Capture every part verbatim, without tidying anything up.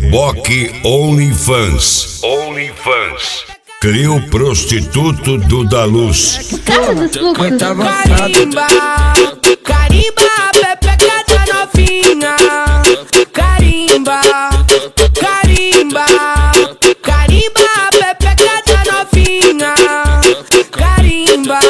Reboque OnlyFans. OnlyFans. Crio prostituto do da luz. Casa dos fluxos. Carimba, carimba, pepeca da novinha. Carimba, carimba, carimba, pepeca da novinha. Carimba.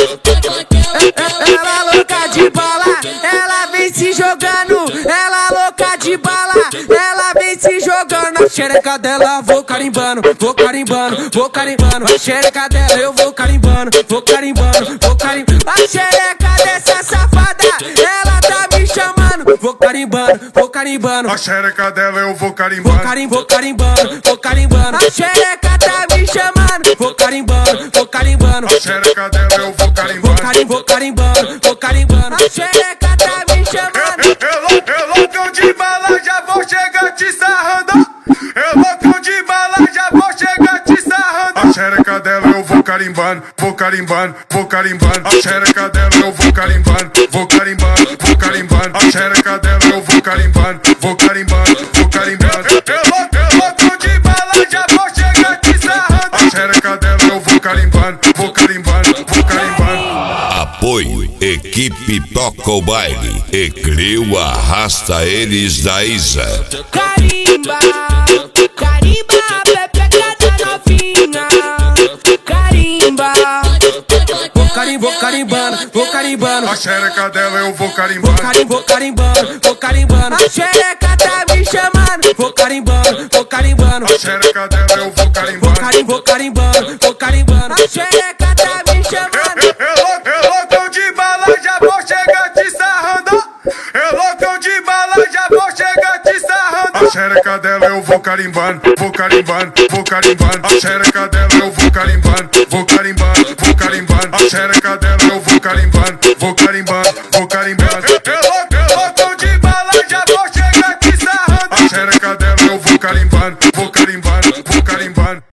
Ela louca de bala, ela vem se jogando. Ela louca de bala, ela vem se jogando. A xereca dela vou carimbando, vou carimbando, vou carimbando. A xereca dela eu vou carimbando, vou carimbando, vou carimbando. A xereca dessa safada, ela tá me chamando. Vou carimbando, vou carimbando. A xereca dela eu vou Vou carimbando. carimbando, vou carimbando, vou carimbando. A xereca tá me chamando. Vou carimbando, vou carimbando. A xereca dela eu vou Vou carimbando. carim, vou carimbando, vou carimbando. A xereca tá me chamando. Eu loucão de bala, já vou chegar te sarrando. Eu loucão de bala, já vou chegar te sarrando. A xereca dela eu vou carimbando, vou carimbando, vou carimbando. A xereca dela eu vou carimbando, vou carimbando, vou carimbando. A xereca dela eu vou carimbando, vou carimbando, vou carimbando. Eu loucão de bala, já vou chegar te sarrando. A xereca dela eu vou carimbando, vou carimbando, vou carimbando. Apoio, equipe toca o baile e Crio arrasta eles da Isa. Carimba, carimba, pepeca da novinha. Carimba. Vou carim, vou carimbando, vou carimbando. A xereca dela eu vou Vou carimbando. carim, vou carimbando, vou carimbando. A xereca tá me chamando. Vou carimbando, vou carimbando. A xereca dela eu vou Vou carimbando. carim, vou carimbando, vou carimbando. A xereca tá me chamando. Eu loucão de bala, já vou chegar te sarrando. Eu loucão de bala, já vou chegar te sarrando. A xereca dela eu vou carimbando, vou carimbando, vou carimbando. A xereca dela eu vou carimbando, vou carimbando, vou carimbando. A xereca dela eu vou carimbando, vou carimbando.